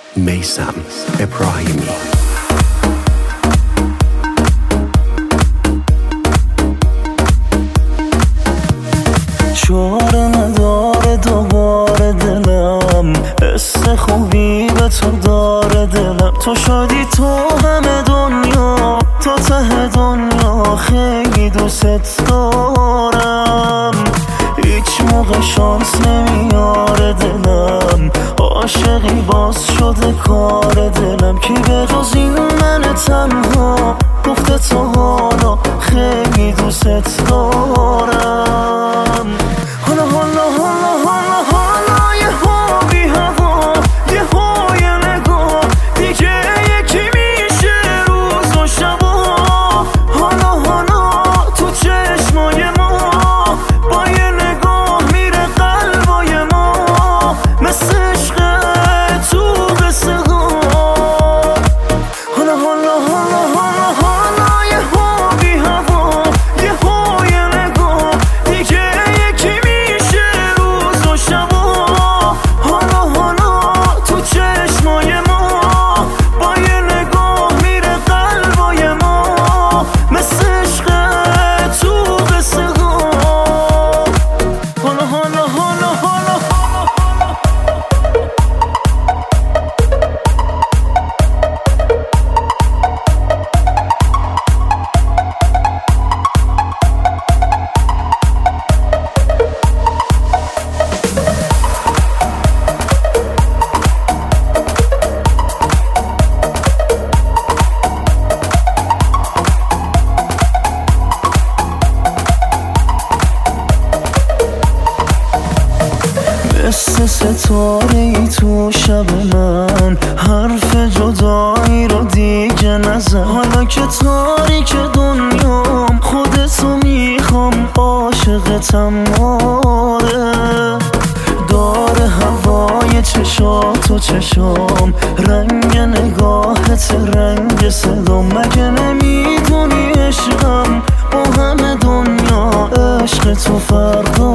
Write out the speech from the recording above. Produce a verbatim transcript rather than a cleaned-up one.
میثم ابراهیمی. چاره نداره دوباره دلم، حس خوبی به تو داره دلم. تو شدی تو همه دنیا، تو ته دنیا، خیلی دوست دارم. هیچ موقع شانس نمیاره دلم، عاشقی باز شده کار دلم. کی به جز این من تنها گفته تو حالا خیلی دوست دارم. حالا حالا حالا حالا حالا یه ها بی هوا، یه های نگاه دیگه یکی میشه روز و شبا. حالا حالا تو چشمای ما با یه نگاه میره قلبای ما، مثل عشق تو قصه ها. حالا حالا حالا حالا حالا یه ها بی هوا، یه های نگاه دیگه یکی میشه روز و شبا. حالا حالا تو چشمای ما با یه نگاه میره قلبای ما، مثل عشق تو قصه ها. حالا حالا حالا حالا مثل ستاره ای تو شب من، حرف جدایی رو دیگه نزن. حالا که تاریک دنیام خودتو میخوام، عاشقتم آره. داره هوای چشات و چشام، رنگ نگاهت رنگ صدام. مگه نمیدونی عشقم با همه دنیا عشق تو فردا